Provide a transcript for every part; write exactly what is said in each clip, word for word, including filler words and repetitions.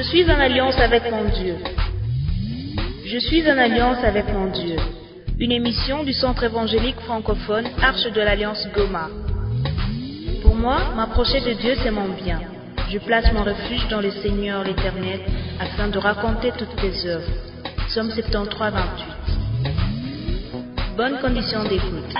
suis en alliance avec mon Dieu. Je suis en alliance avec mon Dieu. Une émission du Centre évangélique francophone Arche de l'Alliance Goma. Pour moi, m'approcher de Dieu, c'est mon bien. Je place mon refuge dans le Seigneur l'Éternel afin de raconter toutes tes œuvres. Psaume soixante-treize, vingt-huit. Bonne condition d'écoute.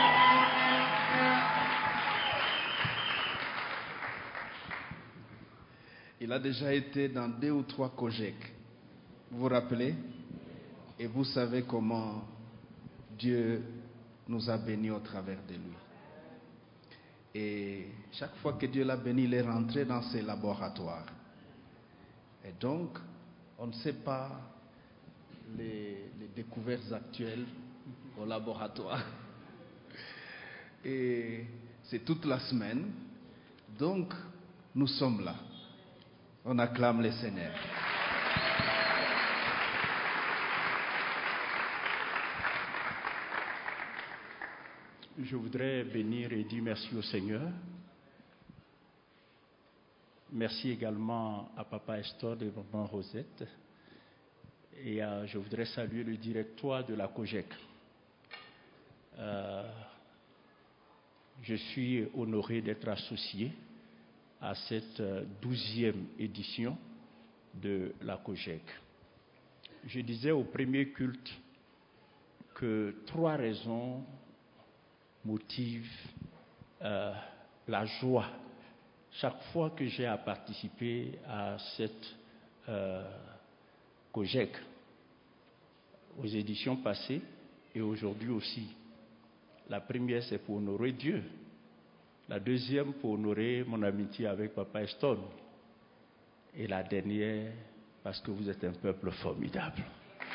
Il a déjà été dans deux ou trois Kojek. Vous vous rappelez? Et vous savez comment Dieu nous a bénis au travers de lui. Et chaque fois que Dieu l'a béni, il est rentré dans ses laboratoires. Et donc, on ne sait pas les, les découvertes actuelles au laboratoire. Et c'est toute la semaine. Donc, nous sommes là. On acclame le Seigneur. Je voudrais bénir et dire merci au Seigneur. Merci également à Papa Estor et Maman Rosette. Et euh, je voudrais saluer le directoire de la Kojek. Euh, je suis honoré d'être associé à cette douzième édition de la Kojek. Je disais au premier culte que trois raisons motivent euh, la joie chaque fois que j'ai à participer à cette euh, Kojek, aux éditions passées et aujourd'hui aussi. La première, c'est pour honorer Dieu. La deuxième, pour honorer mon amitié avec Papa Eston. Et la dernière, parce que vous êtes un peuple formidable.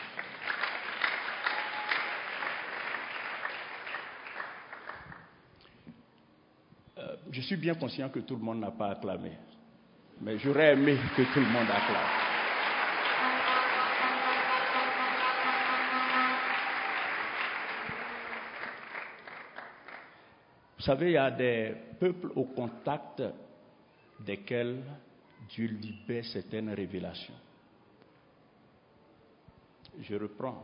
Euh, je suis bien conscient que tout le monde n'a pas acclamé. Mais j'aurais aimé que tout le monde acclame. Vous savez, il y a des peuples au contact desquels Dieu libère certaines révélations. Je reprends.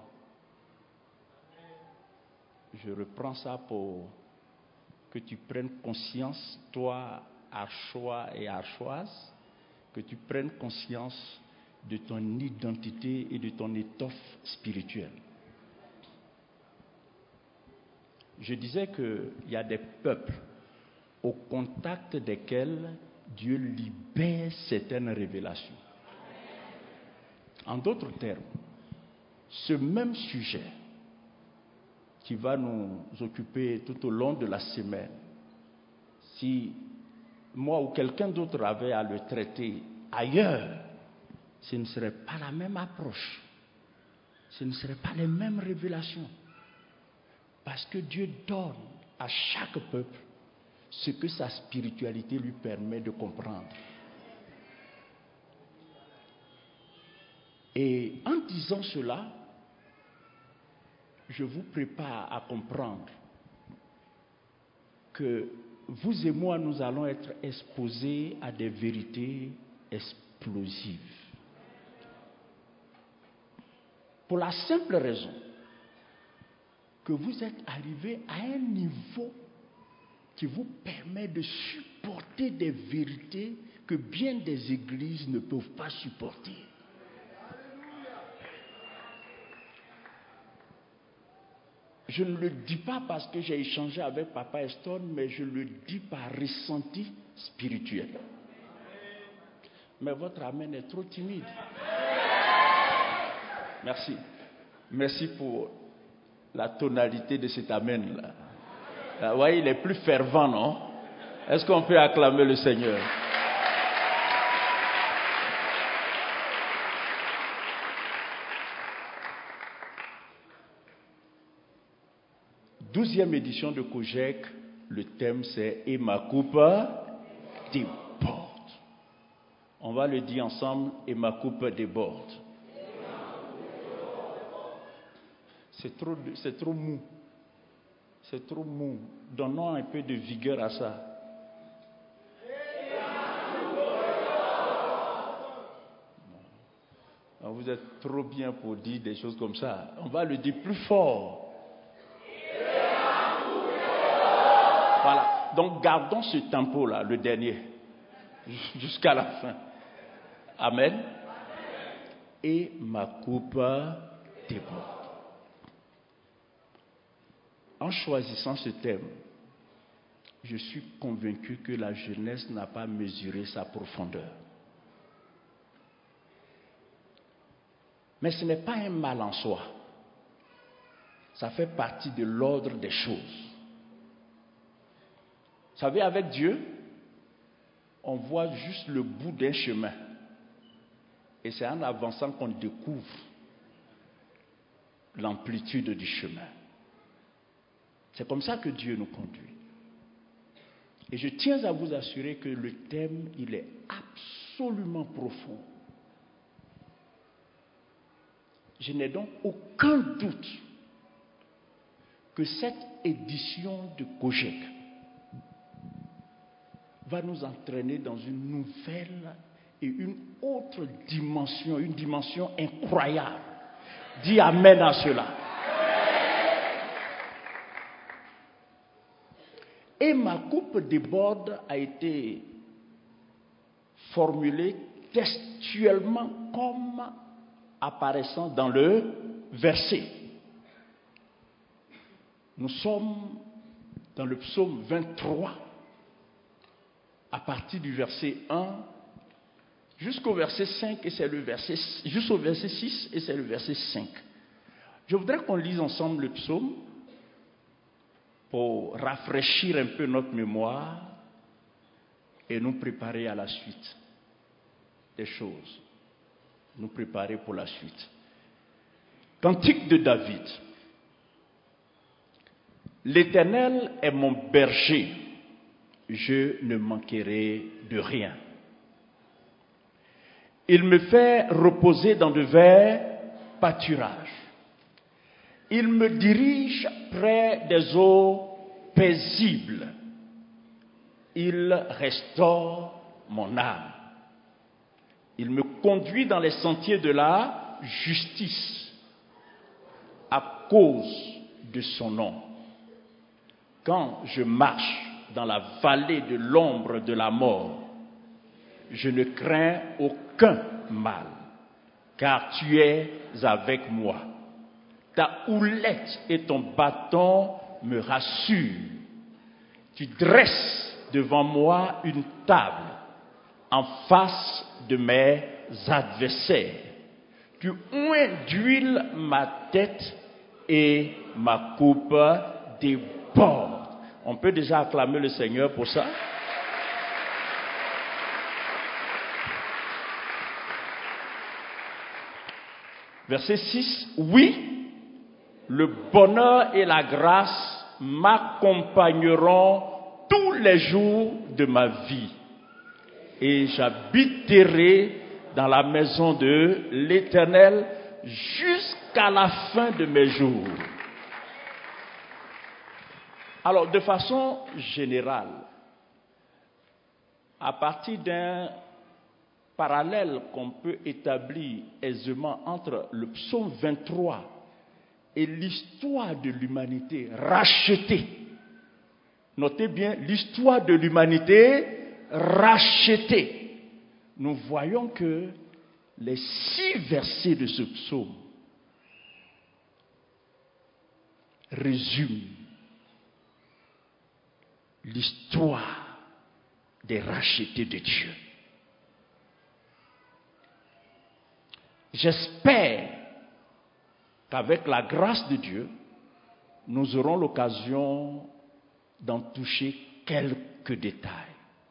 Je reprends ça pour que tu prennes conscience, toi, Archois et Archoise, que tu prennes conscience de ton identité et de ton étoffe spirituelle. Je disais qu'il y a des peuples au contact desquels Dieu libère certaines révélations. En d'autres termes, ce même sujet qui va nous occuper tout au long de la semaine, si moi ou quelqu'un d'autre avait à le traiter ailleurs, ce ne serait pas la même approche, ce ne serait pas les mêmes révélations. Parce que Dieu donne à chaque peuple ce que sa spiritualité lui permet de comprendre. Et en disant cela, je vous prépare à comprendre que vous et moi, nous allons être exposés à des vérités explosives. Pour la simple raison que vous êtes arrivé à un niveau qui vous permet de supporter des vérités que bien des églises ne peuvent pas supporter. Je ne le dis pas parce que j'ai échangé avec Papa Eston, mais je le dis par ressenti spirituel. Mais votre amen est trop timide. Merci. Merci pour la tonalité de cet amen-là. Vous voyez, il est plus fervent, non? Est-ce qu'on peut acclamer le Seigneur? Douzième édition de Kojek, le thème c'est « Et ma coupe déborde ». On va le dire ensemble, « Et ma coupe déborde ». C'est trop, c'est trop mou. C'est trop mou. Donnons un peu de vigueur à ça. vous êtes trop bien pour dire des choses comme ça. On va le dire plus fort. Voilà. Donc gardons ce tempo-là, le dernier, jusqu'à la fin. Amen. Et ma coupe déborde. En choisissant ce thème, je suis convaincu que la jeunesse n'a pas mesuré sa profondeur. Mais ce n'est pas un mal en soi. Ça fait partie de l'ordre des choses. Vous savez, avec Dieu, on voit juste le bout d'un chemin. Et c'est en avançant qu'on découvre l'amplitude du chemin. C'est comme ça que Dieu nous conduit. Et je tiens à vous assurer que le thème, il est absolument profond. Je n'ai donc aucun doute que cette édition de Kojek va nous entraîner dans une nouvelle et une autre dimension, une dimension incroyable. Dis amen à cela. Et ma coupe déborde a été formulée textuellement comme apparaissant dans le verset. Nous sommes dans le psaume vingt-trois, à partir du verset un jusqu'au verset cinq, et c'est le verset, jusqu'au verset six, et c'est le verset cinq. Je voudrais qu'on lise ensemble le psaume pour rafraîchir un peu notre mémoire et nous préparer à la suite des choses. Nous préparer pour la suite. Cantique de David. L'Éternel est mon berger, je ne manquerai de rien. Il me fait reposer dans de verts pâturages. Il me dirige près des eaux paisibles. Il restaure mon âme. Il me conduit dans les sentiers de la justice à cause de son nom. Quand je marche dans la vallée de l'ombre de la mort, je ne crains aucun mal, car tu es avec moi. Ta houlette et ton bâton me rassurent. Tu dresses devant moi une table en face de mes adversaires. Tu oins d'huile ma tête et ma coupe déborde. On peut déjà acclamer le Seigneur pour ça. Verset six. Oui, le bonheur et la grâce m'accompagneront tous les jours de ma vie. Et j'habiterai dans la maison de l'Éternel jusqu'à la fin de mes jours. Alors, de façon générale, à partir d'un parallèle qu'on peut établir aisément entre le psaume vingt-trois et l'histoire de l'humanité rachetée. Notez bien, l'histoire de l'humanité rachetée. Nous voyons que les six versets de ce psaume résument l'histoire des rachetés de Dieu. J'espère qu'avec la grâce de Dieu, nous aurons l'occasion d'en toucher quelques détails.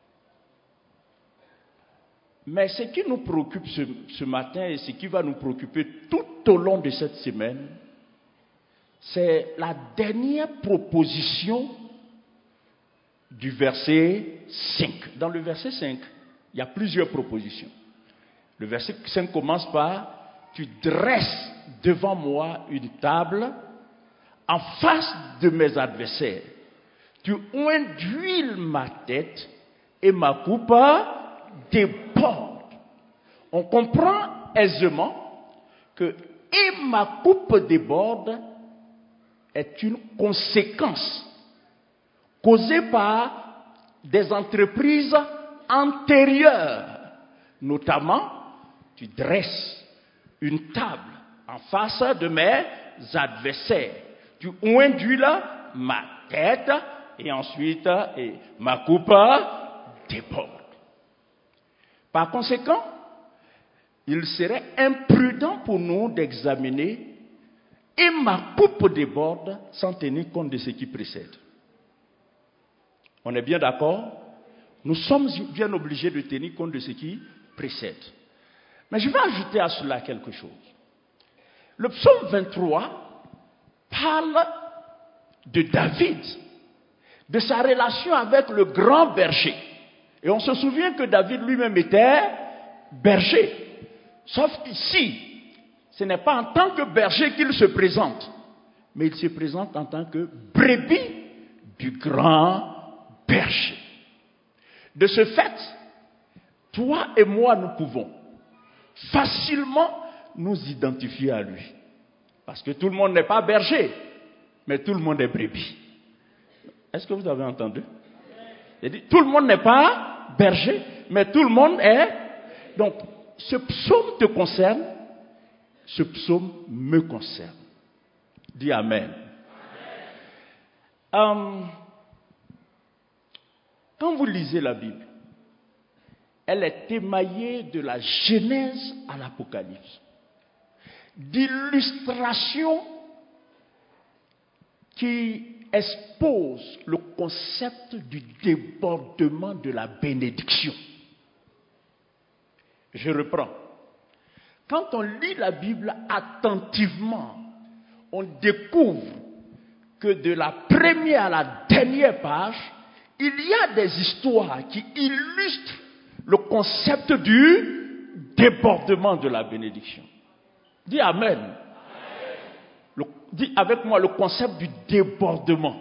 Mais ce qui nous préoccupe ce, ce matin et ce qui va nous préoccuper tout au long de cette semaine, c'est la dernière proposition du verset cinq. Dans le verset cinq, il y a plusieurs propositions. Le verset cinq commence par « Tu dresses devant moi une table en face de mes adversaires. Tu oins d'huile ma tête et ma coupe déborde. » On comprend aisément que « et ma coupe déborde » est une conséquence causée par des entreprises antérieures. Notamment, tu dresses une table en face de mes adversaires. Tu oins d'huile ma tête et ensuite et ma coupe déborde. Par conséquent, il serait imprudent pour nous d'examiner et ma coupe déborde sans tenir compte de ce qui précède. On est bien d'accord? Nous sommes bien obligés de tenir compte de ce qui précède. Mais je vais ajouter à cela quelque chose. Le psaume vingt-trois parle de David, de sa relation avec le grand berger. Et on se souvient que David lui-même était berger. Sauf qu'ici, ce n'est pas en tant que berger qu'il se présente, mais il se présente en tant que brebis du grand berger. De ce fait, toi et moi, nous pouvons facilement nous identifier à lui. Parce que tout le monde n'est pas berger, mais tout le monde est brebis. Est-ce que vous avez entendu? Il dit, tout le monde n'est pas berger, mais tout le monde est. Donc, ce psaume te concerne, ce psaume me concerne. Dis Amen. Amen. Euh, quand vous lisez la Bible, elle est émaillée de la Genèse à l'Apocalypse, d'illustrations qui exposent le concept du débordement de la bénédiction. Je reprends. Quand on lit la Bible attentivement, on découvre que de la première à la dernière page, il y a des histoires qui illustrent le concept du débordement de la bénédiction. Dis Amen. Amen. Le, dis avec moi le concept du débordement.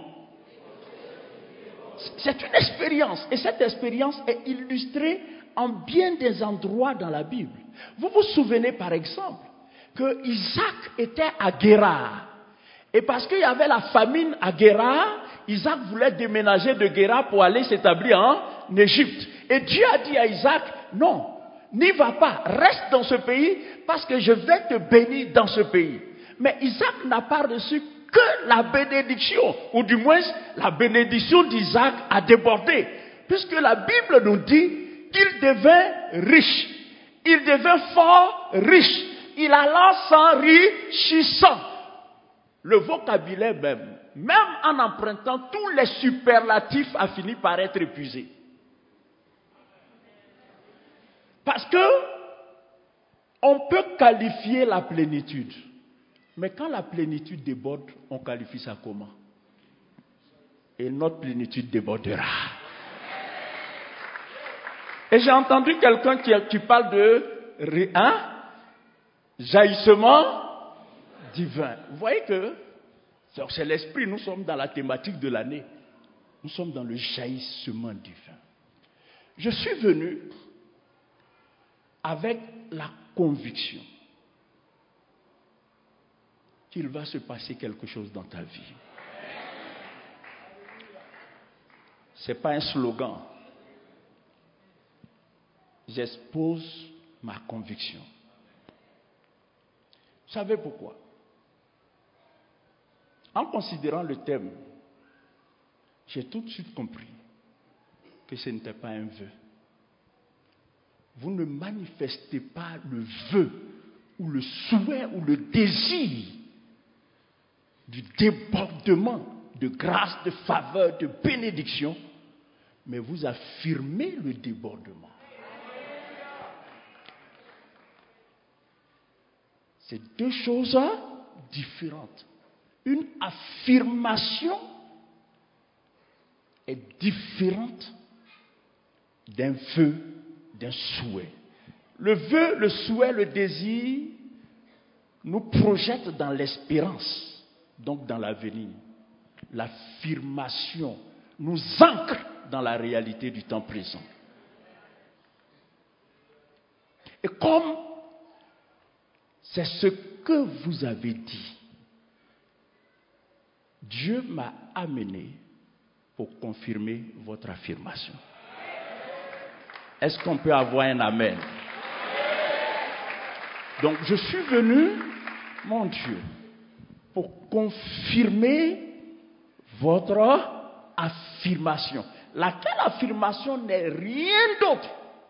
C'est une expérience, et cette expérience est illustrée en bien des endroits dans la Bible. Vous vous souvenez par exemple que Isaac était à Guérar. Et parce qu'il y avait la famine à Guérar, Isaac voulait déménager de Guérar pour aller s'établir en Égypte. Et Dieu a dit à Isaac, non, n'y va pas, reste dans ce pays parce que je vais te bénir dans ce pays. Mais Isaac n'a pas reçu que la bénédiction, ou du moins la bénédiction d'Isaac a débordé. Puisque la Bible nous dit qu'il devint riche, il devint fort riche, il alla s'enrichissant. Le vocabulaire même, même en empruntant tous les superlatifs, a fini par être épuisé. Parce que on peut qualifier la plénitude, mais quand la plénitude déborde, on qualifie ça comment? Et notre plénitude débordera. Et j'ai entendu quelqu'un qui, qui parle de hein, jaillissement divin. Vous voyez que c'est l'esprit, nous sommes dans la thématique de l'année. Nous sommes dans le jaillissement divin. Je suis venu avec la conviction qu'il va se passer quelque chose dans ta vie. Ce n'est pas un slogan. J'expose ma conviction. Vous savez pourquoi? En considérant le thème, j'ai tout de suite compris que ce n'était pas un vœu. Vous ne manifestez pas le vœu ou le souhait ou le désir du débordement de grâce, de faveur, de bénédiction, mais vous affirmez le débordement. C'est deux choses différentes. Une affirmation est différente d'un vœu, d'un souhait. Le vœu, le souhait, le désir nous projette dans l'espérance, donc dans l'avenir. L'affirmation nous ancre dans la réalité du temps présent. « Et comme c'est ce que vous avez dit. Dieu m'a amené pour confirmer votre affirmation. Est-ce qu'on peut avoir un amen? Donc je suis venu, mon Dieu, pour confirmer votre affirmation. Laquelle affirmation n'est rien d'autre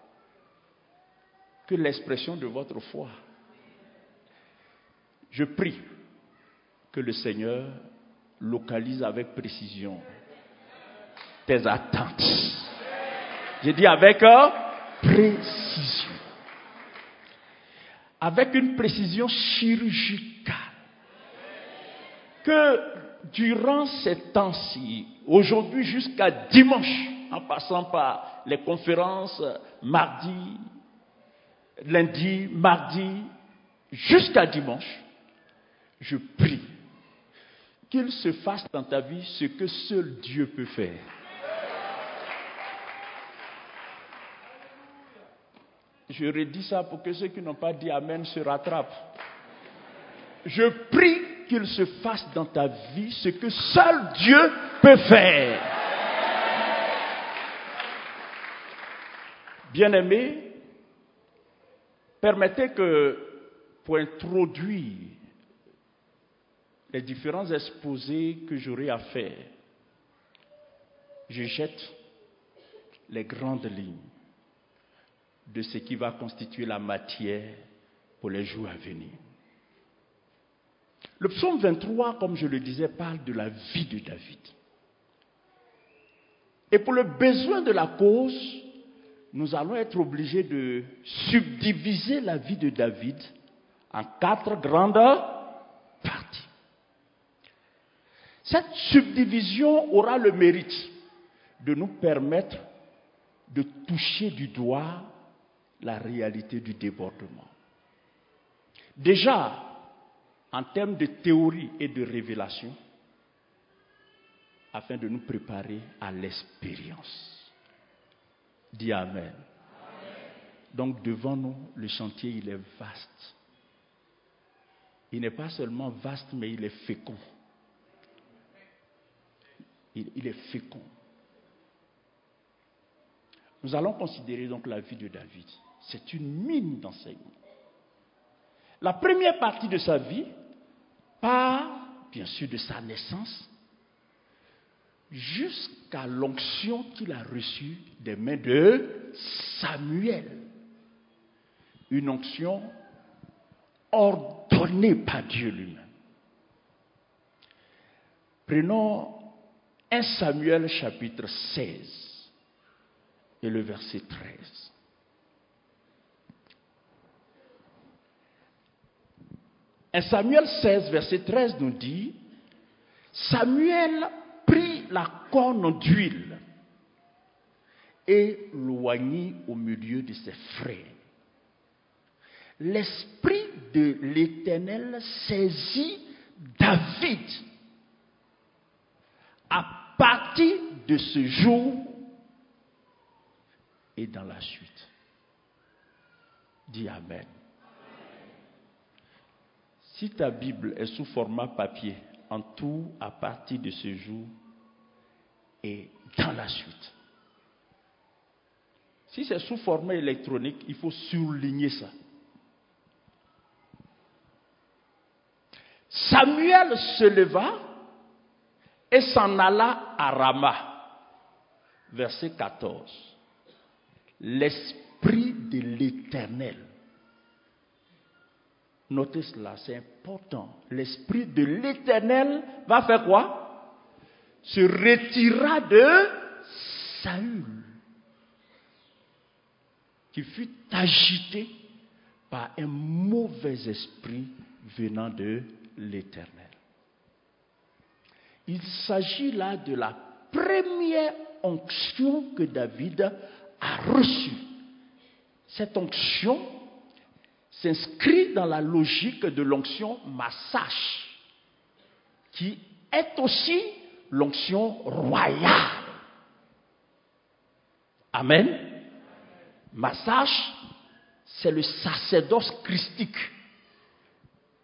que l'expression de votre foi. Je prie que le Seigneur localise avec précision tes attentes. J'ai dit avec euh, précision. Avec une précision chirurgicale. Que durant ces temps-ci, aujourd'hui jusqu'à dimanche, en passant par les conférences mardi, lundi, mardi, jusqu'à dimanche, je prie qu'il se fasse dans ta vie ce que seul Dieu peut faire. Je redis ça pour que ceux qui n'ont pas dit Amen se rattrapent. Je prie qu'il se fasse dans ta vie ce que seul Dieu peut faire. Bien-aimés, permettez que, pour introduire les différents exposés que j'aurai à faire, je jette les grandes lignes de ce qui va constituer la matière pour les jours à venir. Le psaume vingt-trois, comme je le disais, parle de la vie de David. Et pour le besoin de la cause, nous allons être obligés de subdiviser la vie de David en quatre grandes parties. Cette subdivision aura le mérite de nous permettre de toucher du doigt la réalité du débordement. Déjà, en termes de théorie et de révélation, afin de nous préparer à l'expérience. Dis Amen. Amen. Donc devant nous, le chantier, il est vaste. Il n'est pas seulement vaste, mais il est fécond. Il, il est fécond. Nous allons considérer donc la vie de David. C'est une mine d'enseignement. La première partie de sa vie part, bien sûr, de sa naissance jusqu'à l'onction qu'il a reçue des mains de Samuel. Une onction ordonnée par Dieu lui-même. Prenons un Samuel chapitre seize et le verset treize. un Samuel seize, verset treize nous dit, Samuel prit la corne d'huile et l'oignit au milieu de ses frères. L'esprit de l'Éternel saisit David à partir de ce jour et dans la suite. Dis Amen. Si ta Bible est sous format papier, en tout à partir de ce jour et dans la suite. Si c'est sous format électronique, il faut souligner ça. Samuel se leva et s'en alla à Rama. Verset quatorze. L'esprit de l'Éternel. Notez cela, c'est important. L'esprit de l'Éternel va faire quoi? Se retira de Saül, qui fut agité par un mauvais esprit venant de l'Éternel. Il s'agit là de la première onction que David a reçue. Cette onction s'inscrit dans la logique de l'onction Massache, qui est aussi l'onction royale. Amen. Massache, c'est le sacerdoce christique.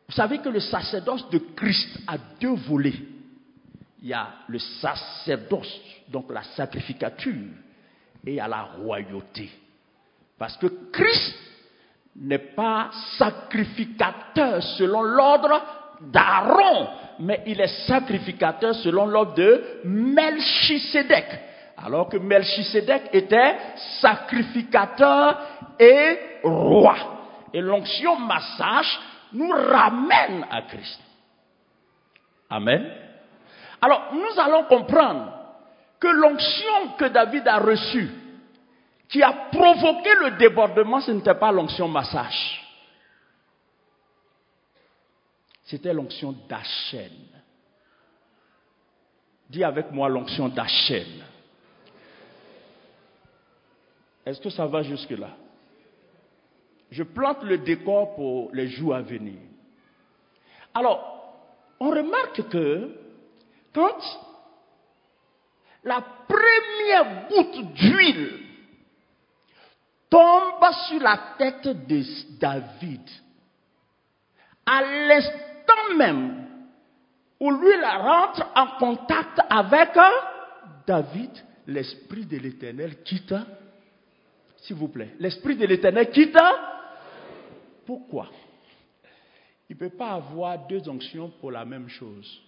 Vous savez que le sacerdoce de Christ a deux volets. Il y a le sacerdoce, donc la sacrificature, et il y a la royauté. Parce que Christ n'est pas sacrificateur selon l'ordre d'Aaron, mais il est sacrificateur selon l'ordre de Melchisédek. Alors que Melchisédek était sacrificateur et roi. Et l'onction massage nous ramène à Christ. Amen. Alors, nous allons comprendre que l'onction que David a reçue, qui a provoqué le débordement, ce n'était pas l'onction massage. C'était l'onction d'Hachem. Dis avec moi l'onction d'Hachem. Est-ce que ça va jusque-là? Je plante le décor pour les jours à venir. Alors, on remarque que quand la première goutte d'huile tombe sur la tête de David, à l'instant même où l'huile rentre en contact avec David, l'Esprit de l'Éternel quitte. S'il vous plaît, l'Esprit de l'Éternel quitte. Pourquoi? Il ne peut pas avoir deux onctions pour la même chose.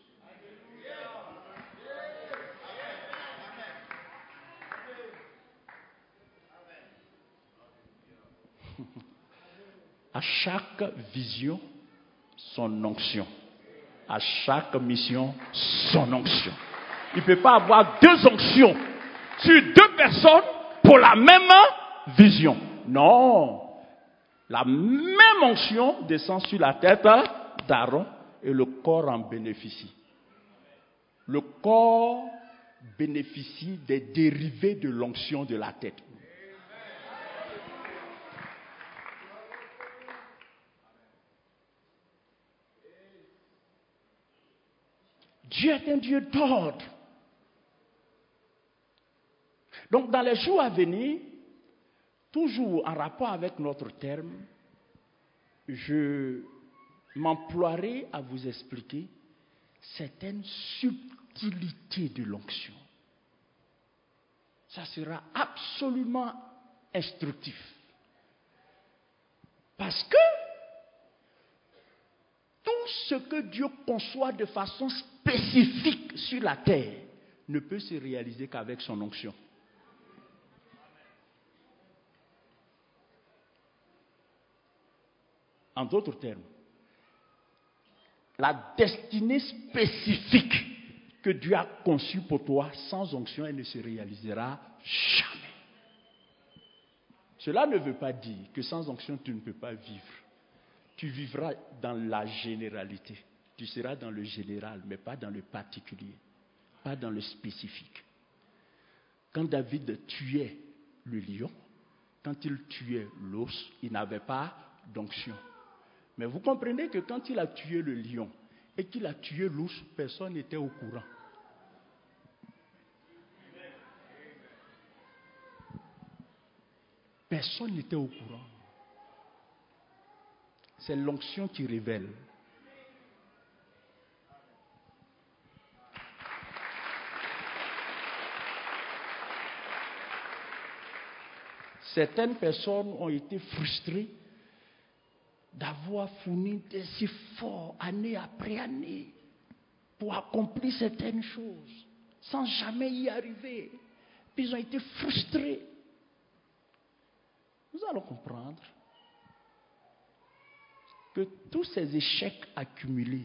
À chaque vision, son onction. À chaque mission, son onction. Il ne peut pas avoir deux onctions sur deux personnes pour la même vision. Non. La même onction descend sur la tête d'Aaron et le corps en bénéficie. Le corps bénéficie des dérivés de l'onction de la tête. Dieu est un Dieu d'ordre. Donc, dans les jours à venir, toujours en rapport avec notre terme, je m'emploierai à vous expliquer certaines subtilités de l'onction. Ça sera absolument instructif. Parce que tout ce que Dieu conçoit de façon spécifique sur la terre ne peut se réaliser qu'avec son onction. En d'autres termes, la destinée spécifique que Dieu a conçue pour toi, sans onction, elle ne se réalisera jamais. Cela ne veut pas dire que sans onction, tu ne peux pas vivre. Tu vivras dans la généralité. Tu seras dans le général, mais pas dans le particulier, pas dans le spécifique. Quand David tuait le lion, quand il tuait l'ours, il n'avait pas d'onction. Mais vous comprenez que quand il a tué le lion et qu'il a tué l'ours, personne n'était au courant. Personne n'était au courant. C'est l'onction qui révèle. Certaines personnes ont été frustrées d'avoir fourni des efforts année après année pour accomplir certaines choses sans jamais y arriver. Puis ils ont été frustrés. Nous allons comprendre que tous ces échecs accumulés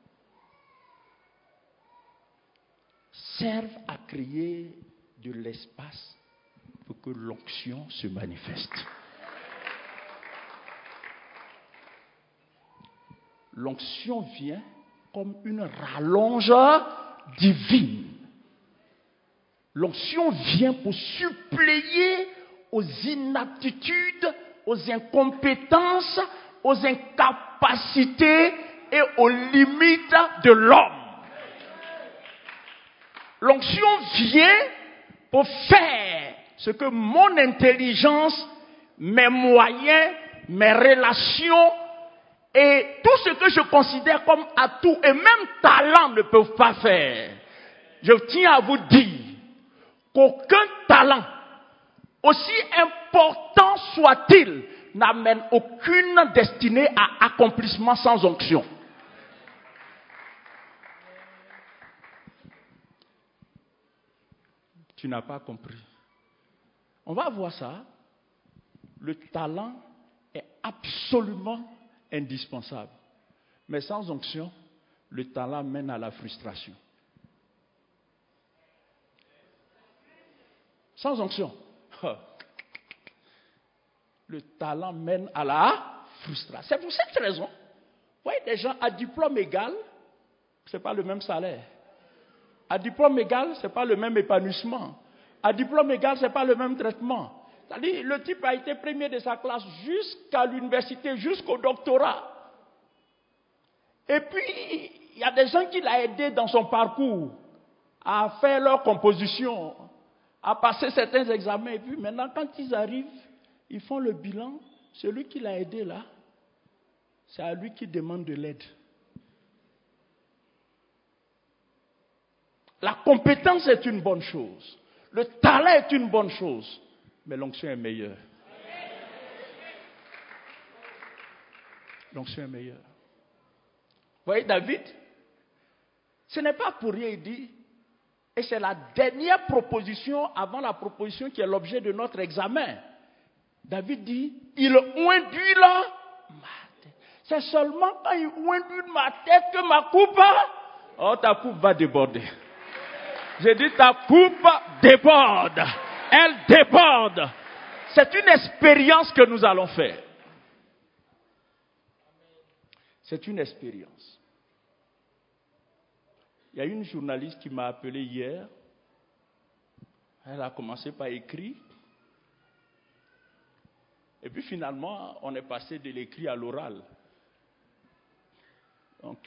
servent à créer de l'espace pour que l'onction se manifeste. L'onction vient comme une rallonge divine. L'onction vient pour suppléer aux inaptitudes, aux incompétences, aux incapacités et aux limites de l'homme. L'onction vient pour faire ce que mon intelligence, mes moyens, mes relations Et tout ce que je considère comme atout et même talent ne peuvent pas faire. Je tiens à vous dire qu'aucun talent, aussi important soit-il, n'amène aucune destinée à accomplissement sans onction. Tu n'as pas compris. On va voir ça. Le talent est absolument indispensable. Mais sans onction, le talent mène à la frustration. Sans onction, le talent mène à la frustration. C'est pour cette raison. Vous voyez, des gens à diplôme égal, ce n'est pas le même salaire. À diplôme égal, ce n'est pas le même épanouissement. À diplôme égal, ce n'est pas le même traitement. C'est-à-dire, le type a été premier de sa classe jusqu'à l'université, jusqu'au doctorat. Et puis, il y a des gens qui l'ont aidé dans son parcours à faire leur composition, à passer certains examens. Et puis maintenant, quand ils arrivent, ils font le bilan. Celui qui l'a aidé là, c'est à lui qui demande de l'aide. La compétence est une bonne chose. Le talent est une bonne chose. Mais l'onction est meilleure. L'onction est meilleure. Vous voyez, David, ce n'est pas pour rien, il dit, et c'est la dernière proposition avant la proposition qui est l'objet de notre examen. David dit, il induit là ma tête. C'est seulement quand il induit ma tête que ma coupe, oh, ta coupe va déborder. J'ai dit, ta coupe déborde. Elle déborde. C'est une expérience que nous allons faire. C'est une expérience. Il y a une journaliste qui m'a appelé hier. Elle a commencé par écrire. Et puis finalement, on est passé de l'écrit à l'oral. Donc,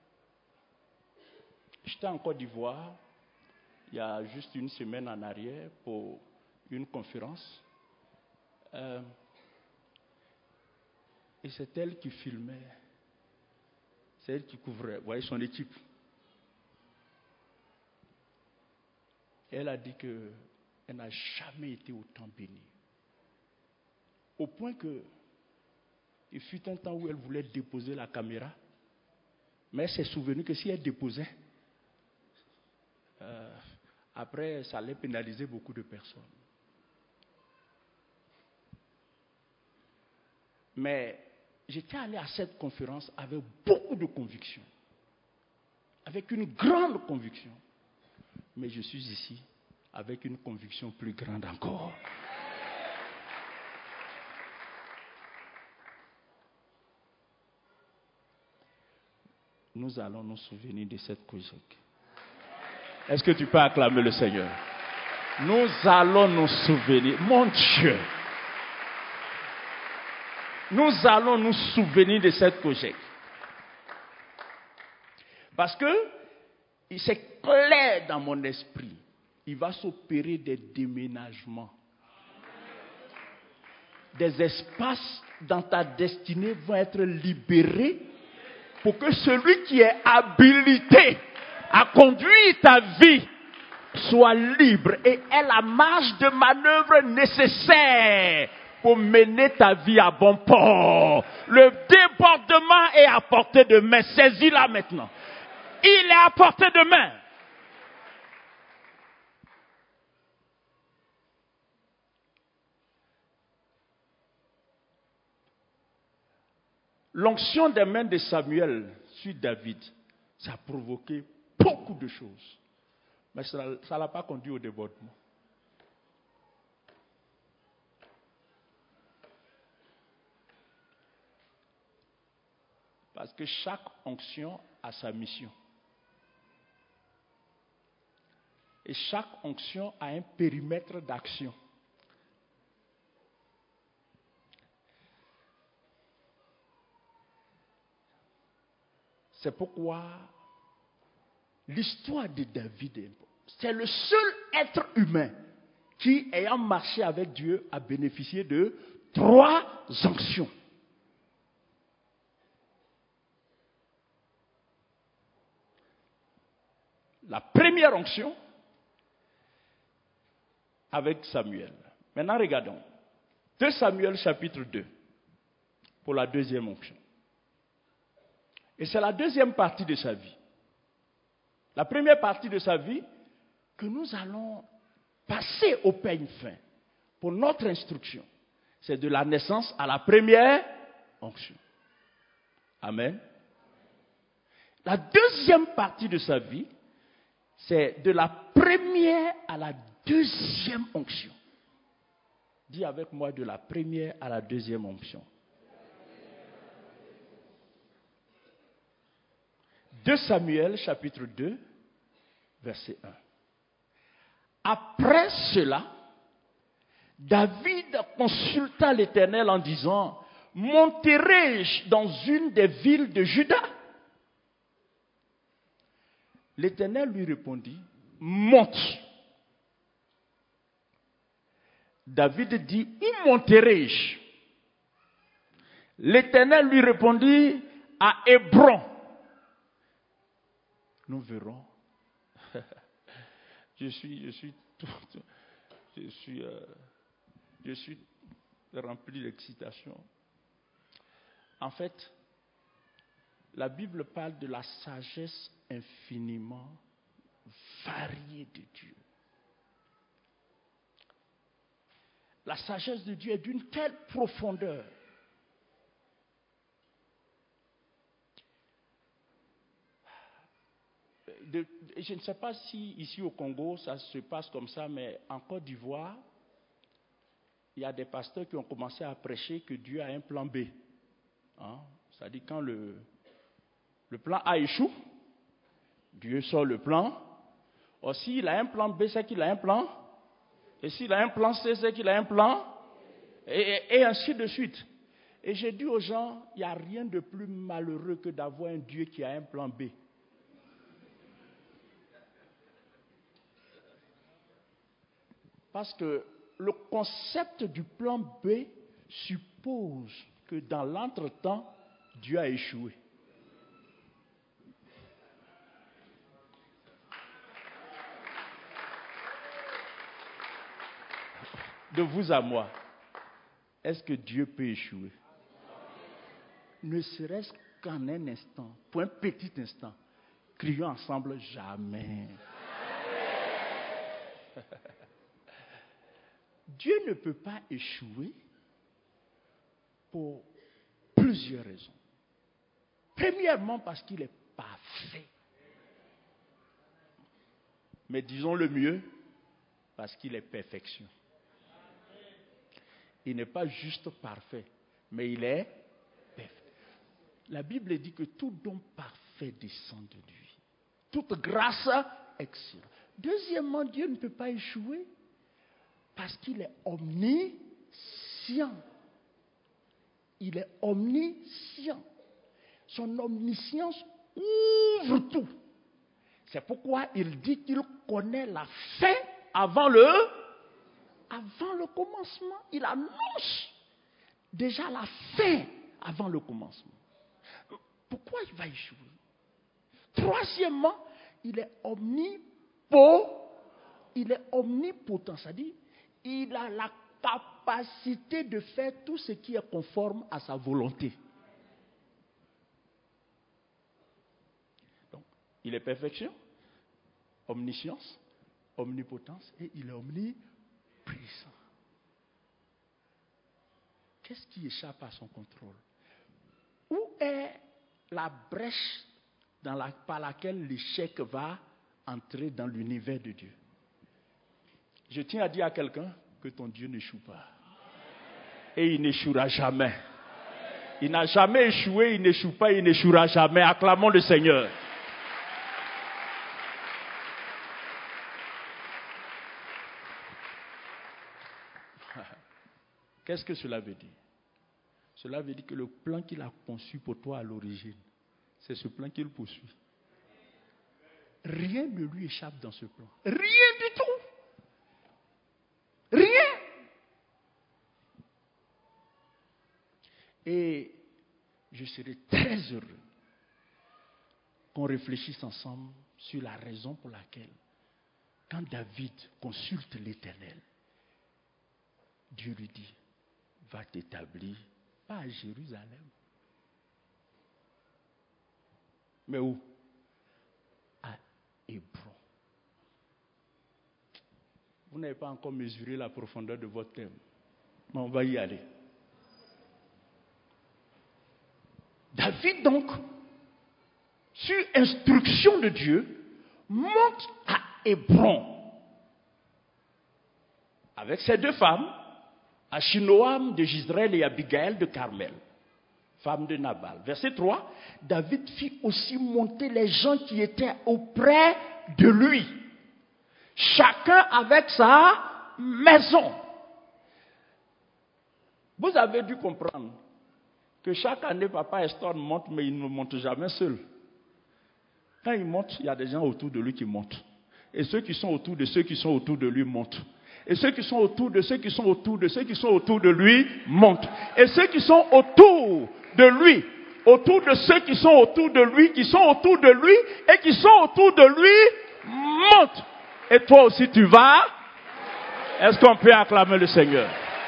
j'étais en Côte d'Ivoire, il y a juste une semaine en arrière, pour une conférence. Euh, et c'est elle qui filmait. C'est elle qui couvrait. Vous voyez son équipe. Et elle a dit qu'elle n'a jamais été autant bénie. Au point que il fut un temps où elle voulait déposer la caméra, mais elle s'est souvenue que si elle déposait, euh, après ça allait pénaliser beaucoup de personnes. Mais j'étais allé à cette conférence avec beaucoup de conviction, avec une grande conviction. Mais je suis ici avec une conviction plus grande encore. Nous allons nous souvenir de cette Kojek. Est-ce que tu peux acclamer le Seigneur? Nous allons nous souvenir. Mon Dieu! Nous allons nous souvenir de cette Kojek. Parce que c'est clair dans mon esprit. Il va s'opérer des déménagements. Des espaces dans ta destinée vont être libérés pour que celui qui est habilité à conduire ta vie soit libre et ait la marge de manœuvre nécessaire pour mener ta vie à bon port. Le débordement est à portée de main. Saisis-la maintenant. Il est à portée de main. L'onction des mains de Samuel sur David, ça a provoqué beaucoup de choses. Mais ça ne l'a pas conduit au débordement. Parce que chaque onction a sa mission. Et chaque onction a un périmètre d'action. C'est pourquoi l'histoire de David est importante. C'est le seul être humain qui, ayant marché avec Dieu, a bénéficié de trois onctions. la première onction avec Samuel. Maintenant, regardons. deux Samuel chapitre deux pour la deuxième onction. Et c'est la deuxième partie de sa vie. La première partie de sa vie que nous allons passer au peigne fin pour notre instruction. C'est de la naissance à la première onction. Amen. La deuxième partie de sa vie, c'est de la première à la deuxième onction. Dis avec moi de la première à la deuxième onction. deux Samuel chapitre deux, verset un. Après cela, David consulta l'Éternel en disant, monterai-je dans une des villes de Juda? L'Éternel lui répondit, monte. David dit, où monterai-je? L'Éternel lui répondit, à Hébron. Nous verrons. je suis, je suis, tout, je suis, euh, je suis rempli d'excitation. En fait, la Bible parle de la sagesse infiniment variée de Dieu. La sagesse de Dieu est d'une telle profondeur. De, je ne sais pas si ici au Congo ça se passe comme ça, mais en Côte d'Ivoire, il y a des pasteurs qui ont commencé à prêcher que Dieu a un plan B. Hein? C'est-à-dire quand le, le plan A échoue, Dieu sort le plan. Or, s'il a un plan B, c'est qu'il a un plan. Et s'il a un plan C, c'est qu'il a un plan. Et, et, et ainsi de suite. Et j'ai dit aux gens, il n'y a rien de plus malheureux que d'avoir un Dieu qui a un plan B. Parce que le concept du plan B suppose que dans l'entretemps, Dieu a échoué. De vous à moi, est-ce que Dieu peut échouer? Ne serait-ce qu'en un instant, pour un petit instant, crions ensemble jamais. Dieu ne peut pas échouer pour plusieurs raisons. Premièrement, parce qu'il est parfait. Mais disons le mieux, parce qu'il est perfection. Il n'est pas juste parfait, mais il est parfait. La Bible dit que tout don parfait descend de lui. Toute grâce excellente. Deuxièmement, Dieu ne peut pas échouer parce qu'il est omniscient. Il est omniscient. Son omniscience ouvre tout. C'est pourquoi il dit qu'il connaît la fin avant le, avant le commencement. Il annonce déjà la fin avant le commencement. Pourquoi il va échouer? Troisièmement, il est omnipotent. Il est omnipotent, c'est-à-dire il a la capacité de faire tout ce qui est conforme à sa volonté. Donc, il est perfection, omniscience, omnipotence et il est omniprésent. Qu'est-ce qui échappe à son contrôle? Où est la brèche dans la, par laquelle l'échec va entrer dans l'univers de Dieu? Je tiens à dire à quelqu'un que ton Dieu n'échoue pas. Et il n'échouera jamais. Il n'a jamais échoué, il n'échoue pas, il n'échouera jamais. Acclamons le Seigneur. Qu'est-ce que cela veut dire? Cela veut dire que le plan qu'il a conçu pour toi à l'origine, c'est ce plan qu'il poursuit. Rien ne lui échappe dans ce plan. Rien du tout. Rien. Et je serai très heureux qu'on réfléchisse ensemble sur la raison pour laquelle, quand David consulte l'Éternel, Dieu lui dit, va t'établir, pas à Jérusalem, mais où? À Hébron. Vous n'avez pas encore mesuré la profondeur de votre thème, mais on va y aller. David donc, sur instruction de Dieu, monte à Hébron avec ses deux femmes, Achinoam de Jezreel et Abigaël de Carmel, femme de Nabal. Verset trois, David fit aussi monter les gens qui étaient auprès de lui, chacun avec sa maison. Vous avez dû comprendre que chaque année, Papa Eston monte, mais il ne monte jamais seul. Quand il monte, il y a des gens autour de lui qui montent. Et ceux qui sont autour de ceux qui sont autour de lui montent. Et ceux qui sont autour de ceux qui sont autour de ceux qui sont autour de lui montent. Et ceux qui sont autour de lui, autour de ceux qui sont autour de lui, qui sont autour de lui et qui sont autour de lui montent. Et toi aussi tu vas? Est-ce qu'on peut acclamer le Seigneur?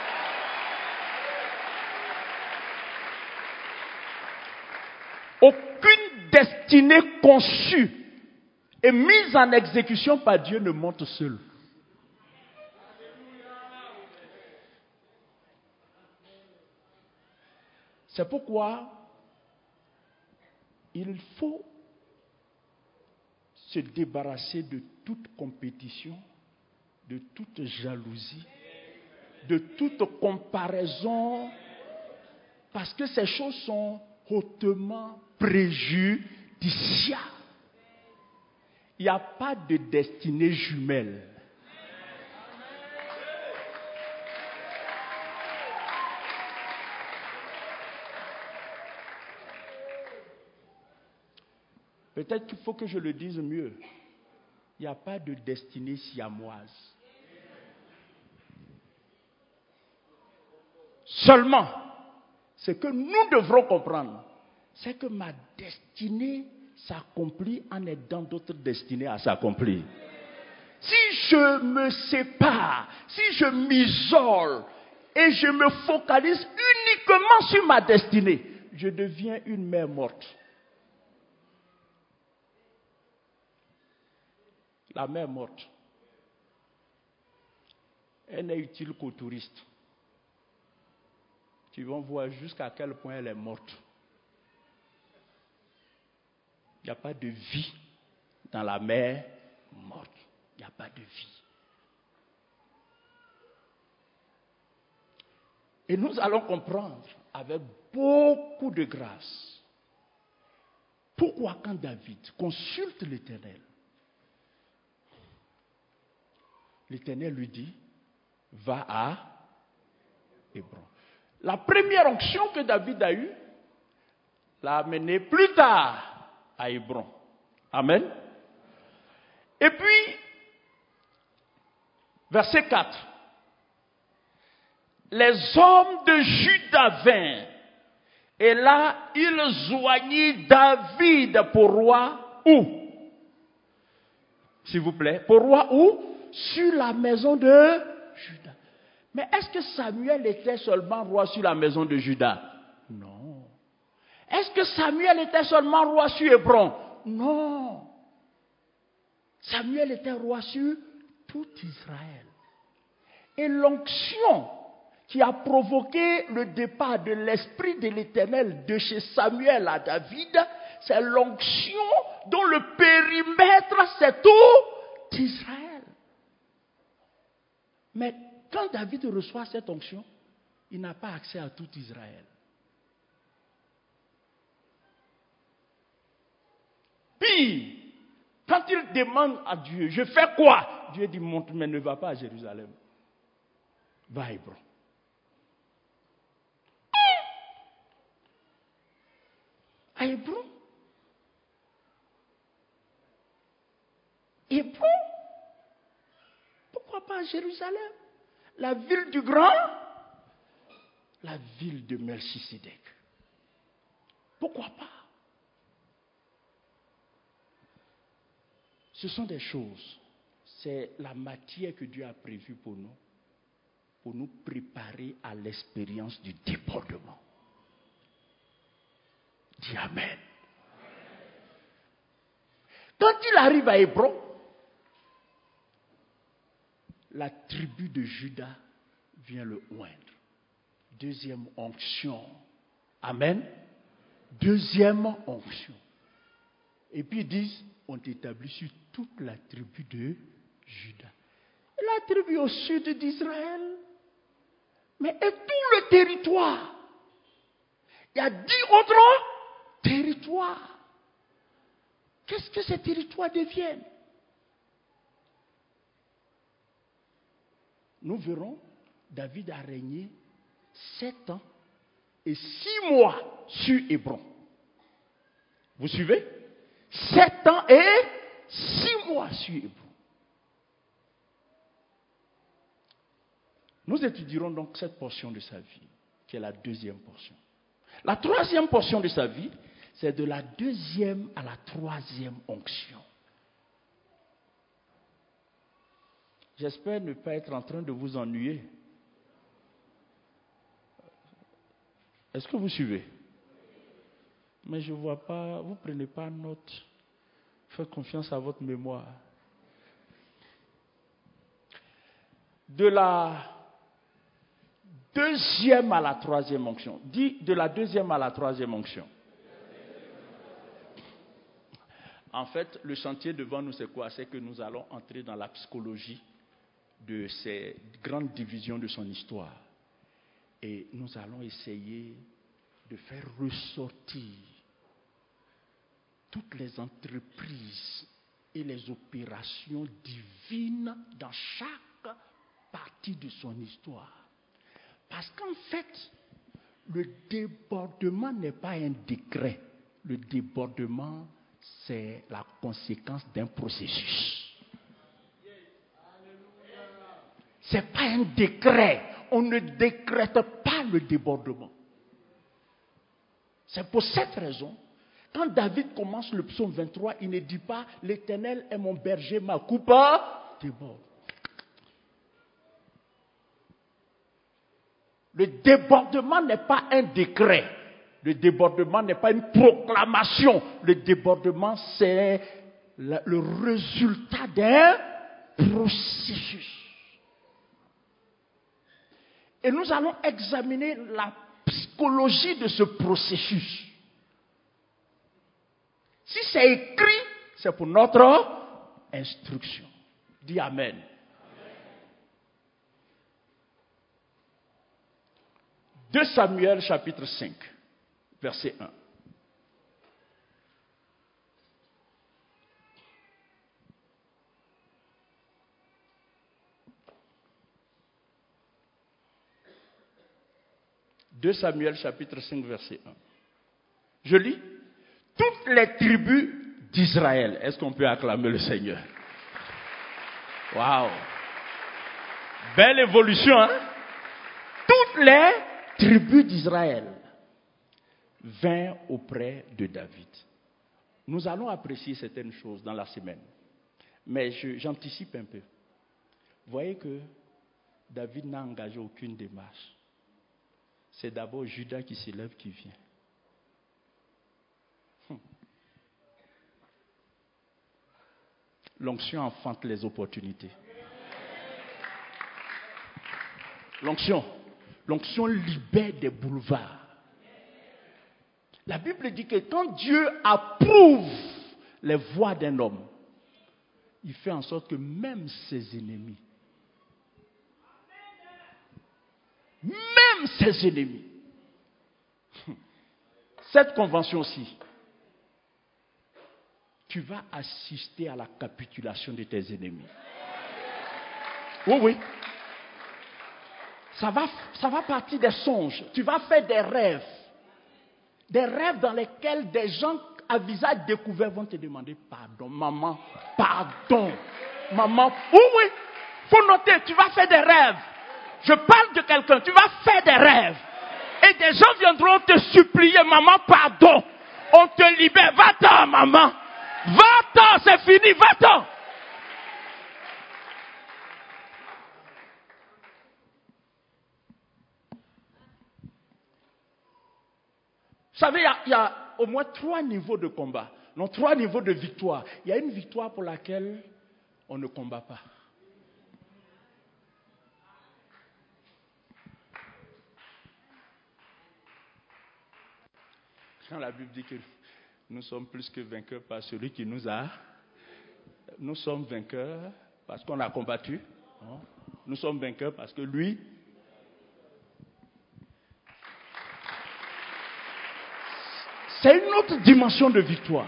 Aucune destinée conçue et mise en exécution par Dieu ne monte seule. C'est pourquoi il faut se débarrasser de toute compétition, de toute jalousie, de toute comparaison, parce que ces choses sont hautement préjudiciables. Il n'y a pas de destinée jumelle. Peut-être qu'il faut que je le dise mieux. Il n'y a pas de destinée siamoise. Seulement, ce que nous devrons comprendre, c'est que ma destinée s'accomplit en aidant d'autres destinées à s'accomplir. Si je me sépare, si je m'isole et je me focalise uniquement sur ma destinée, je deviens une mère morte. La mère morte, elle n'est utile qu'aux touristes. Tu vas voir jusqu'à quel point elle est morte. Il n'y a pas de vie dans la mer morte. Il n'y a pas de vie. Et nous allons comprendre avec beaucoup de grâce pourquoi quand David consulte l'Éternel, l'Éternel lui dit, va à Hébron. La première onction que David a eue l'a amené plus tard à Hébron. Amen. Et puis, verset quatre. Les hommes de Juda vinrent, et là, ils joignirent David pour roi où? S'il vous plaît, pour roi où? Sur la maison de Juda. Mais est-ce que Samuel était seulement roi sur la maison de Juda? Non. Est-ce que Samuel était seulement roi sur Hébron? Non. Samuel était roi sur tout Israël. Et l'onction qui a provoqué le départ de l'Esprit de l'Éternel de chez Samuel à David, c'est l'onction dont le périmètre c'est tout Israël. Mais quand David reçoit cette onction, il n'a pas accès à tout Israël. Puis, quand il demande à Dieu, je fais quoi? Dieu dit, monte, mais ne va pas à Jérusalem. Va à Hébron. À Hébron? Hébron? Pourquoi pas à Jérusalem? La ville du grand? La ville de Melchisédek. Pourquoi pas? Ce sont des choses, c'est la matière que Dieu a prévue pour nous, pour nous préparer à l'expérience du débordement. Dis Amen. Quand il arrive à Hébron, la tribu de Juda vient le oindre. Deuxième onction. Amen. Deuxième onction. Et puis ils disent, on établit sur toute la tribu de Juda. La tribu au sud d'Israël, mais et tout le territoire. Il y a dix autres territoires. Qu'est-ce que ces territoires deviennent? Nous verrons, David a régné sept ans et six mois sur Hébron. Vous suivez? Sept ans et six mois sur Hébron. Nous étudierons donc cette portion de sa vie, qui est la deuxième portion. La troisième portion de sa vie, c'est de la deuxième à la troisième onction. J'espère ne pas être en train de vous ennuyer. Est-ce que vous suivez? Mais je ne vois pas, vous ne prenez pas note. Faites confiance à votre mémoire. De la deuxième à la troisième onction. Dis de la deuxième à la troisième onction. En fait, le chantier devant nous, c'est quoi? C'est que nous allons entrer dans la psychologie de ces grandes divisions de son histoire. Et nous allons essayer de faire ressortir toutes les entreprises et les opérations divines dans chaque partie de son histoire. Parce qu'en fait, le débordement n'est pas un décret. Le débordement, c'est la conséquence d'un processus. Ce n'est pas un décret. On ne décrète pas le débordement. C'est pour cette raison, quand David commence le psaume vingt-trois, il ne dit pas « L'Éternel est mon berger, ma coupe déborde ». Le débordement n'est pas un décret. Le débordement n'est pas une proclamation. Le débordement, c'est le, le résultat d'un processus. Et nous allons examiner la psychologie de ce processus. Si c'est écrit, c'est pour notre instruction. Dis Amen. deux Samuel chapitre cinq, verset un. deux Samuel chapitre cinq, verset un. Je lis. Toutes les tribus d'Israël. Est-ce qu'on peut acclamer le Seigneur? Waouh! Belle évolution, hein? Toutes les tribus d'Israël vinrent auprès de David. Nous allons apprécier certaines choses dans la semaine. Mais je, j'anticipe un peu. Vous voyez que David n'a engagé aucune démarche. C'est d'abord Judas qui s'élève, qui vient. Hum. L'onction enfante les opportunités. L'onction. L'onction libère des boulevards. La Bible dit que quand Dieu approuve les voies d'un homme, il fait en sorte que même ses ennemis, même ses ennemis, cette convention-ci, tu vas assister à la capitulation de tes ennemis. Oui, oui. Ça va, ça va partir des songes. Tu vas faire des rêves. Des rêves dans lesquels des gens à visage découvert vont te demander pardon. Maman, pardon. Maman, oui, oui. Il faut noter, tu vas faire des rêves. Je parle de quelqu'un, tu vas faire des rêves. Et des gens viendront te supplier, maman, pardon. On te libère. Va-t'en, maman. Va-t'en. Va-t'en, c'est fini, va-t'en. Vous savez, il y, a, il y a au moins trois niveaux de combat. Non, trois niveaux de victoire. Il y a une victoire pour laquelle on ne combat pas. Quand la Bible dit que nous sommes plus que vainqueurs par celui qui nous a, nous sommes vainqueurs parce qu'on a combattu. Non? Nous sommes vainqueurs parce que lui, c'est une autre dimension de victoire.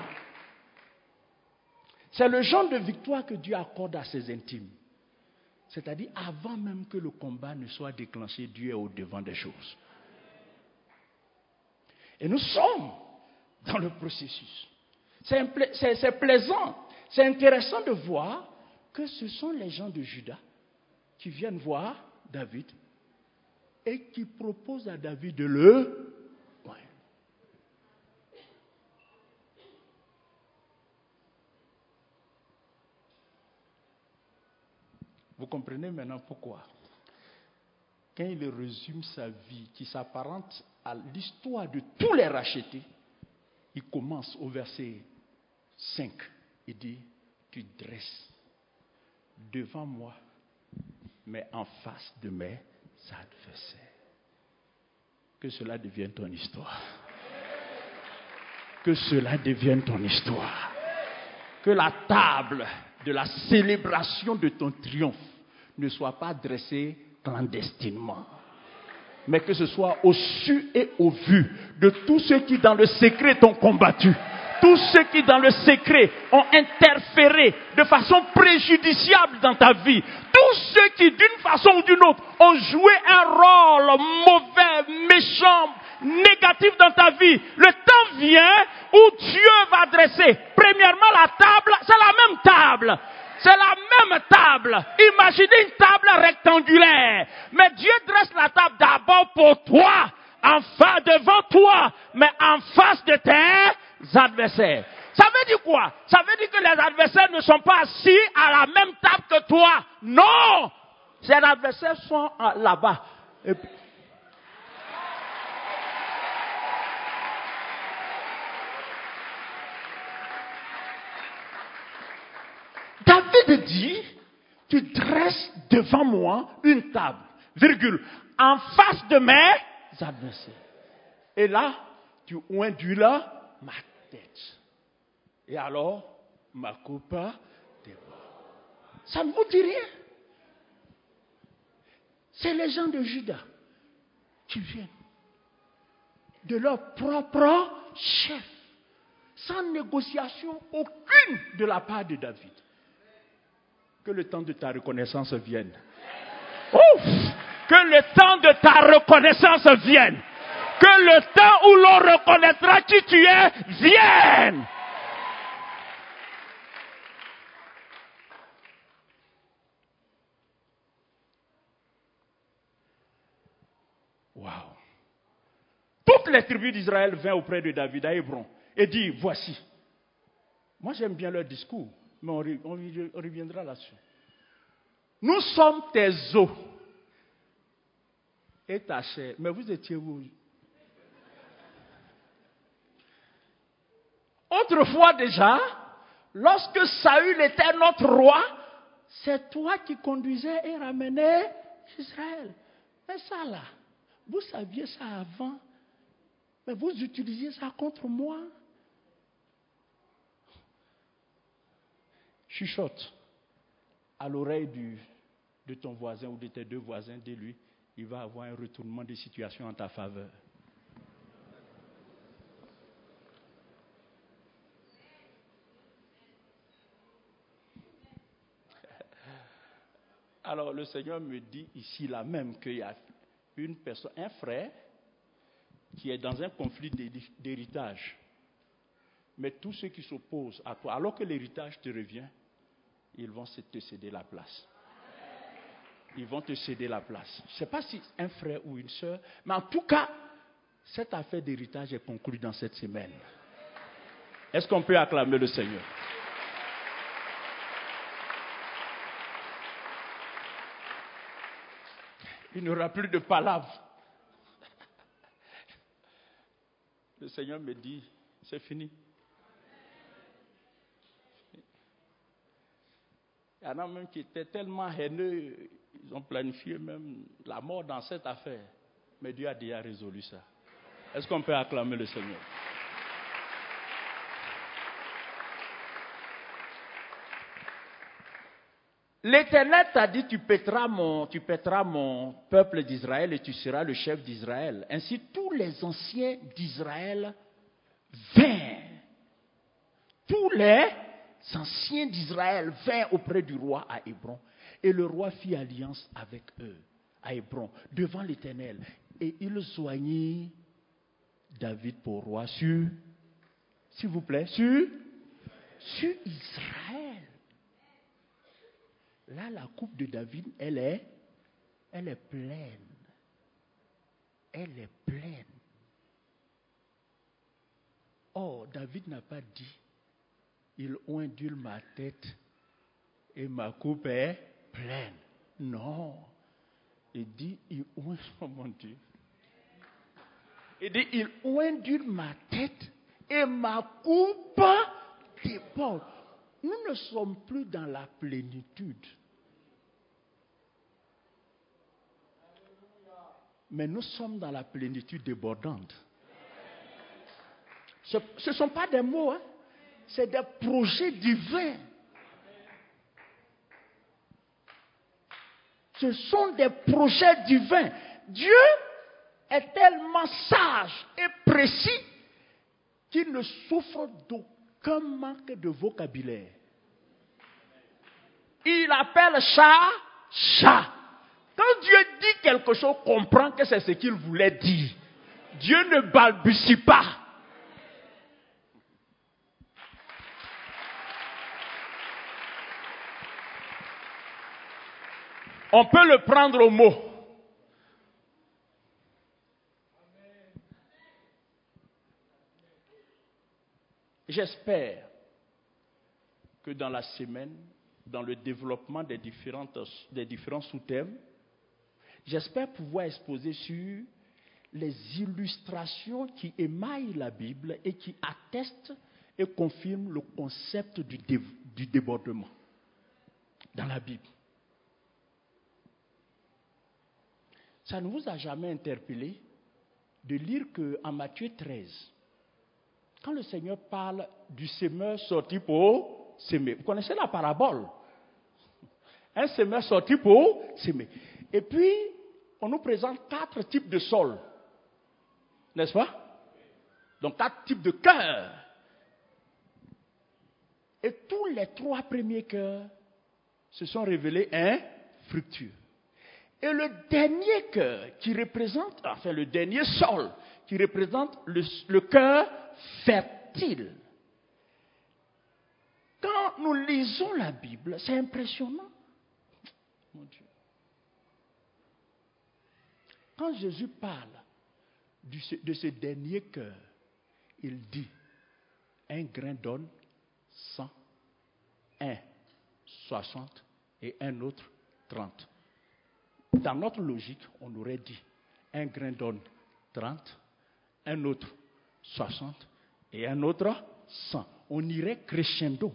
C'est le genre de victoire que Dieu accorde à ses intimes. C'est-à-dire, avant même que le combat ne soit déclenché, Dieu est au-devant des choses. Et nous sommes dans le processus. C'est, impla- c'est, c'est plaisant, c'est intéressant de voir que ce sont les gens de Juda qui viennent voir David et qui proposent à David de le... Vous comprenez maintenant pourquoi, quand il résume sa vie qui s'apparente à l'histoire de tous les rachetés, il commence au verset cinq. Il dit, tu dresses devant moi, mais en face de mes adversaires. Que cela devienne ton histoire. Que cela devienne ton histoire. Que la table de la célébration de ton triomphe ne soit pas dressée clandestinement, mais que ce soit au su et au vu de tous ceux qui dans le secret t'ont combattu, tous ceux qui dans le secret ont interféré de façon préjudiciable dans ta vie, tous ceux qui d'une façon ou d'une autre ont joué un rôle mauvais, méchant, négatif dans ta vie. Le temps vient où Dieu va dresser premièrement la table, c'est la même table. C'est la même table. Imaginez une table rectangulaire. Mais Dieu dresse la table d'abord pour toi, enfin devant toi, mais en face de tes adversaires. Ça veut dire quoi? Ça veut dire que les adversaires ne sont pas assis à la même table que toi. Non! Ces adversaires sont là-bas. Et puis, David dit, tu dresses devant moi une table, virgule, en face de mes adversaires. Et là, tu induis là ma tête. Et alors, ma coupe déborde. Ça ne vous dit rien. C'est les gens de Juda qui viennent de leur propre chef, sans négociation aucune de la part de David. Que le temps de ta reconnaissance vienne. Ouf! Que le temps de ta reconnaissance vienne. Que le temps où l'on reconnaîtra qui tu es vienne. Waouh! Toutes les tribus d'Israël vinrent auprès de David à Hébron et dit, voici. Moi j'aime bien leur discours. Mais on, on, on reviendra là-dessus. Nous sommes tes os et ta chair. Mais vous étiez où? Autrefois déjà, lorsque Saül était notre roi, c'est toi qui conduisais et ramenais Israël. Mais ça là, vous saviez ça avant, mais vous utilisiez ça contre moi. Chuchote à l'oreille du, de ton voisin ou de tes deux voisins, dis-lui, il va avoir un retournement de situation en ta faveur. Alors le Seigneur me dit ici là même qu'il y a une personne, un frère, qui est dans un conflit d'héritage. Mais tous ceux qui s'opposent à toi, alors que l'héritage te revient, ils vont te céder la place. Ils vont te céder la place. Je ne sais pas si un frère ou une sœur, mais en tout cas, cette affaire d'héritage est conclue dans cette semaine. Est-ce qu'on peut acclamer le Seigneur? Il n'y aura plus de palabre. Le Seigneur me dit, c'est fini. Il y en a même qui étaient tellement haineux, ils ont planifié même la mort dans cette affaire. Mais Dieu a déjà résolu ça. Est-ce qu'on peut acclamer le Seigneur? L'Éternel t'a dit, tu pèteras mon, tu pèteras mon peuple d'Israël et tu seras le chef d'Israël. Ainsi, tous les anciens d'Israël vinrent. Tous les anciens d'Israël vinrent auprès du roi à Hébron. Et le roi fit alliance avec eux, à Hébron, devant l'Éternel. Et il joignit David pour roi sur, s'il vous plaît, sur, sur Israël. Là, la coupe de David, elle est, elle est pleine. Elle est pleine. Or, David n'a pas dit, il ondule ma tête et ma coupe est pleine. Non. Il dit, il ondule, oh mon Dieu. Il dit, il ondule ma tête et ma coupe déborde. Nous ne sommes plus dans la plénitude. Mais nous sommes dans la plénitude débordante. Ce ne sont pas des mots, hein? C'est des projets divins. Ce sont des projets divins. Dieu est tellement sage et précis qu'il ne souffre d'aucun manque de vocabulaire. Il appelle chat, chat. Quand Dieu dit quelque chose, comprend que c'est ce qu'il voulait dire. Dieu ne balbutie pas. On peut le prendre au mot. J'espère que dans la semaine, dans le développement des, différentes, des différents sous-thèmes, j'espère pouvoir exposer sur les illustrations qui émaillent la Bible et qui attestent et confirment le concept du, dé, du débordement dans la Bible. Ça ne vous a jamais interpellé de lire qu'en Matthieu treize, quand le Seigneur parle du semeur sorti pour s'aimer. Vous connaissez la parabole? Un semeur sorti pour s'aimer. Et puis, on nous présente quatre types de sols. N'est-ce pas? Donc, quatre types de cœurs. Et tous les trois premiers cœurs se sont révélés infructueux. Et le dernier cœur qui représente, enfin le dernier sol, qui représente le, le cœur fertile. Quand nous lisons la Bible, c'est impressionnant. Mon Dieu. Quand Jésus parle du, de ce dernier cœur, il dit, un grain donne cent, un soixante et un autre trente. Dans notre logique, on aurait dit, un grain donne trente, un autre soixante et un autre cent. On irait crescendo.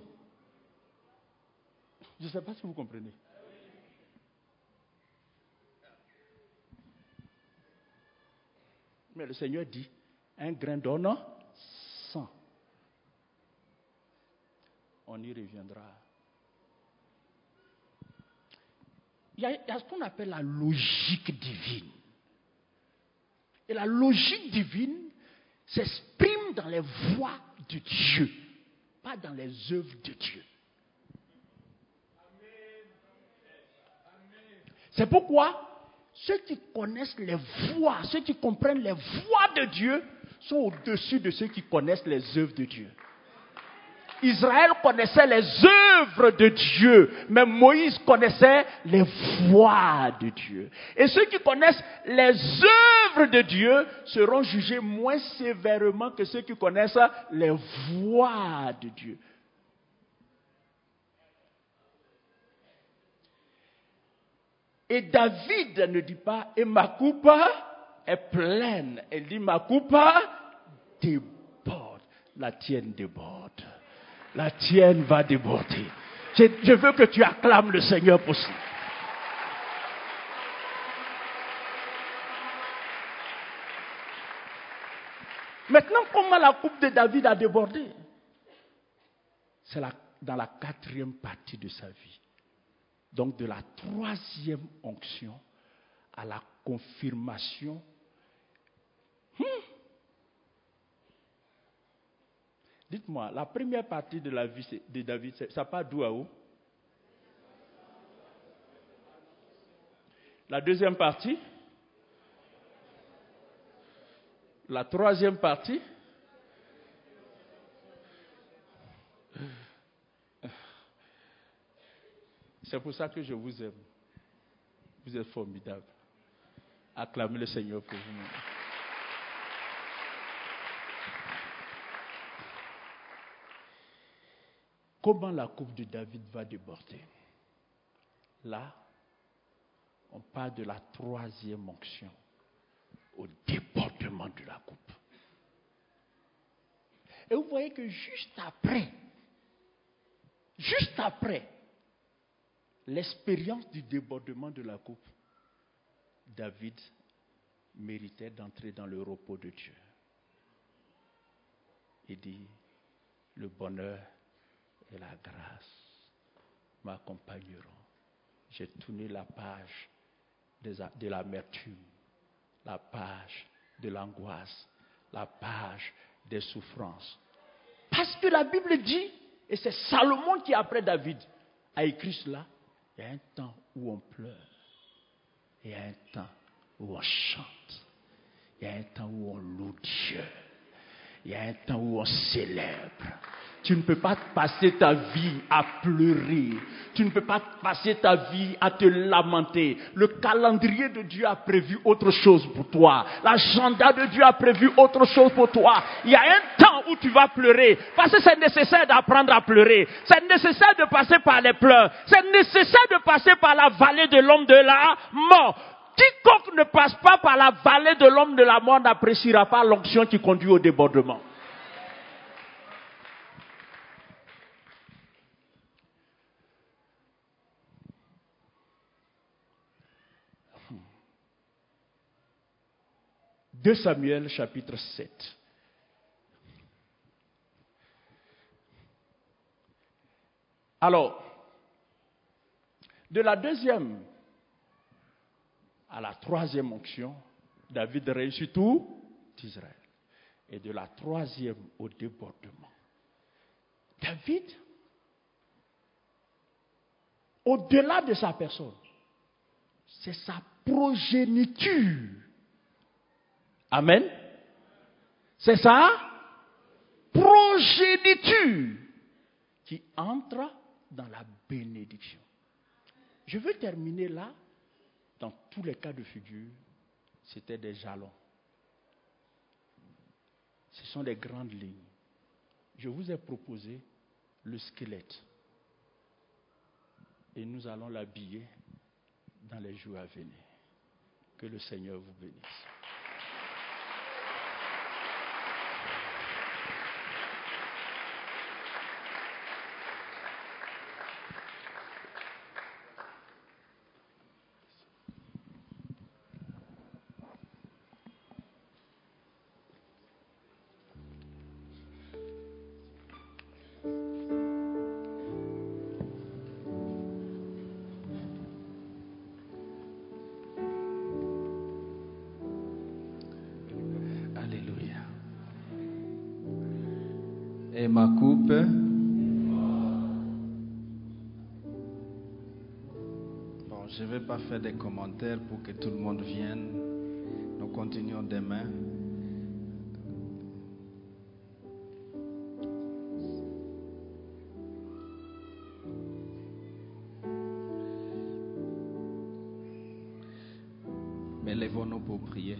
Je ne sais pas si vous comprenez. Mais le Seigneur dit, un grain donne cent. On y reviendra. Il y a, il y a ce qu'on appelle la logique divine. Et la logique divine s'exprime dans les voies de Dieu, pas dans les œuvres de Dieu. C'est pourquoi ceux qui connaissent les voies, ceux qui comprennent les voies de Dieu, sont au-dessus de ceux qui connaissent les œuvres de Dieu. Israël connaissait les œuvres de Dieu, mais Moïse connaissait les voies de Dieu. Et ceux qui connaissent les œuvres de Dieu seront jugés moins sévèrement que ceux qui connaissent les voies de Dieu. Et David ne dit pas, et ma coupe est pleine. Elle dit, ma coupe déborde. La tienne déborde. La tienne va déborder. Je, je veux que tu acclames le Seigneur pour ça. Maintenant, comment la coupe de David a débordé? C'est la, dans la quatrième partie de sa vie. Donc de la troisième onction à la confirmation. Hmm. Dites-moi, la première partie de la vie de David, ça part d'où à où? La deuxième partie? La troisième partie? C'est pour ça que je vous aime. Vous êtes formidables. Acclamez le Seigneur pour vous. Comment la coupe de David va déborder? Là, on parle de la troisième onction au débordement de la coupe. Et vous voyez que juste après, juste après, l'expérience du débordement de la coupe, David méritait d'entrer dans le repos de Dieu. Il dit, le bonheur et la grâce m'accompagneront. J'ai tourné la page de l'amertume, la page de l'angoisse, la page des souffrances. Parce que la Bible dit, et c'est Salomon qui après David a écrit cela, il y a un temps où on pleure, il y a un temps où on chante, il y a un temps où on loue Dieu, il y a un temps où on célèbre. Tu ne peux pas passer ta vie à pleurer. Tu ne peux pas passer ta vie à te lamenter. Le calendrier de Dieu a prévu autre chose pour toi. L'agenda de Dieu a prévu autre chose pour toi. Il y a un temps où tu vas pleurer. Parce que c'est nécessaire d'apprendre à pleurer. C'est nécessaire de passer par les pleurs. C'est nécessaire de passer par la vallée de l'homme de la mort. Quiconque ne passe pas par la vallée de l'homme de la mort n'appréciera pas l'onction qui conduit au débordement. deux Samuel chapitre sept. Alors, de la deuxième à la troisième onction, David réussit tout Israël. Et de la troisième au débordement, David, au-delà de sa personne, c'est sa progéniture. Amen. C'est ça, progéniture, qui entre dans la bénédiction. Je veux terminer là. Dans tous les cas de figure, c'était des jalons. Ce sont des grandes lignes. Je vous ai proposé le squelette. Et nous allons l'habiller dans les jours à venir. Que le Seigneur vous bénisse. Et ma coupe, bon, je ne vais pas faire des commentaires pour que tout le monde vienne. Nous continuons demain. Mais lèvons-nous pour prier.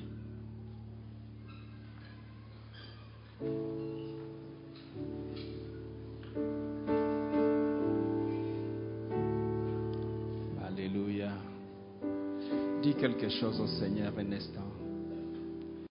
Alléluia. Dis quelque chose au Seigneur un instant.